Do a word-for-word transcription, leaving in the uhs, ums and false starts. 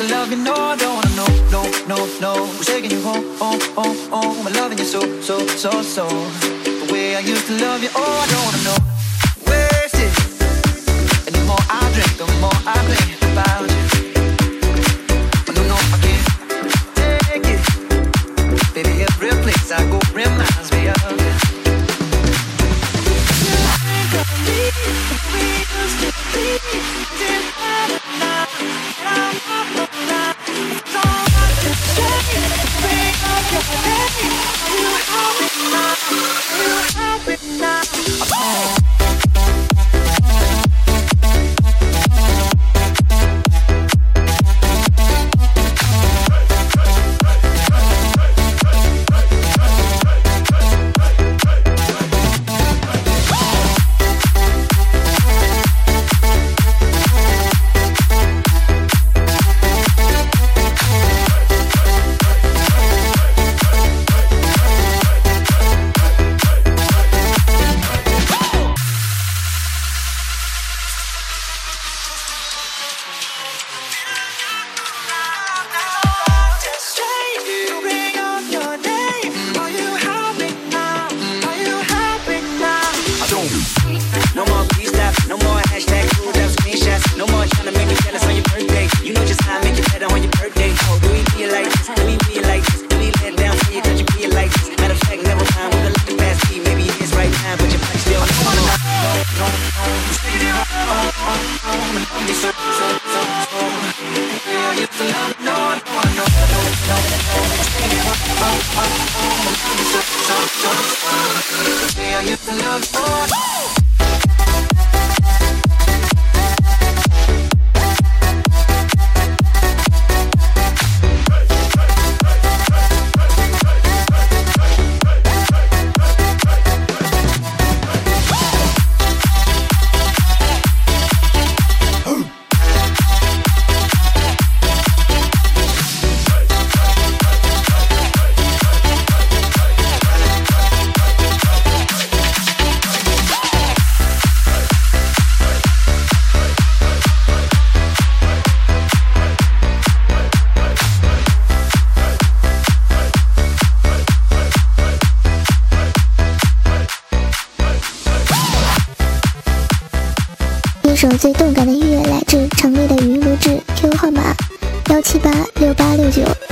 to love you, no, I don't wanna know, no, no, no. Who's taking you home, home, home, home? I'm loving you so, so, so, so. The way I used to love you, oh, I don't wanna know. Wasted. And the more I drink, the more I think about you. But no, no, I can't take it. Baby, every place I go reminds me of you. No more please stop, no more hashtag cool down screenshots. No more trying to make me jealous on your birthday. You know just how I make it better on your birthday. Oh, do we be like this? Do we be like this? Do we let down for you? Cause you be like this? Matter of fact, never mind. We'll let the past be. Maybe it is right time, but your body still on the phone. No, no, no. You so, so, so, so. Yeah, you to love me, no, no, no, no, no, no. You so, so, so, so. Yeah, you to love me, oh, no. 一首最动感的音乐来自常威的语音录制 ，Q Q 号码幺七八六八六九。